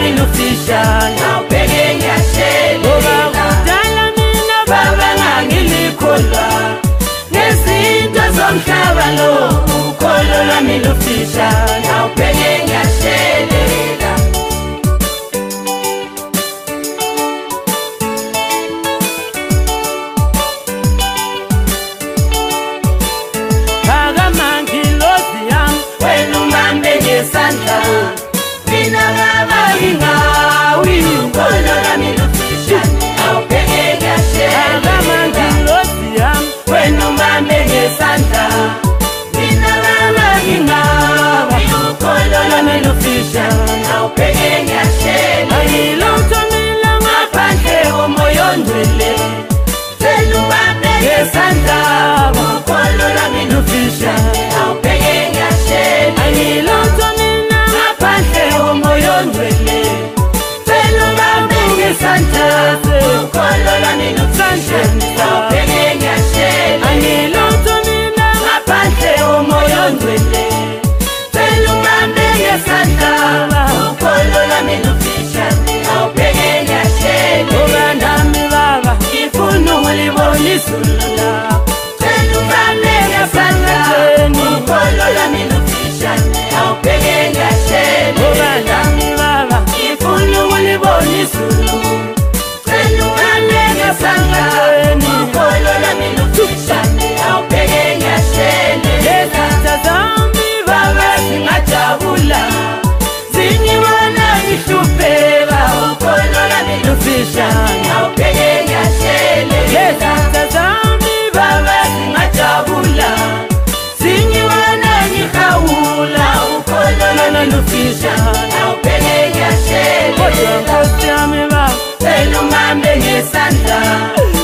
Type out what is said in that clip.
lwami lufishane awubheke ngoba ngiyashelela kudala mina baba ngangilikholwa nezinto zomhlaba lo ukholo lwami lufishane awubheke ngiyashelela akamangilozi yami wena umbambe ngesandla mina ngabayi ngawi ukholo lwami lufishane awubheke ngiyashelela akamangilozi yami wena umbambe ngesandla mina ngabayi ngawi ukholo lwami lufishane awubheke ngiyashelela angilutho mina ngaphandle komoya ongcwele cela umbambe ngesandla ukholo lwami lufishane awubheke ngiyashelela angilutho mina ngaphandle komoya ongcwele cela umbambe ngesandla ukholo lwami lufishane awubheke ngiyashelela angilutho mina ngaphandle komoya ongcwele cela umbambe ngesandla ukholo lwami lufishane awubheke ngiyashelela ngoba nami baba ngifuna ukulibona izulu lakho cela umbambe ngesandla ukholo lwami lufishane awubheke ngoba ngiyashelela nami baba ngifuna ukulibona izulu cela umbambe ngesandla ukholo lwami lufishane awubheke ngiyashelela izitha zami baba zingajabula zinyibona ngihlupheka ukholo lwami lufishane awubheke ngiyashelela izitha zami baba zingajabula zinyibona ngihawula ukholo lwami lufishane awubheke kodwa ngiyashelela nkosi yami baba cela umbambe ngesandla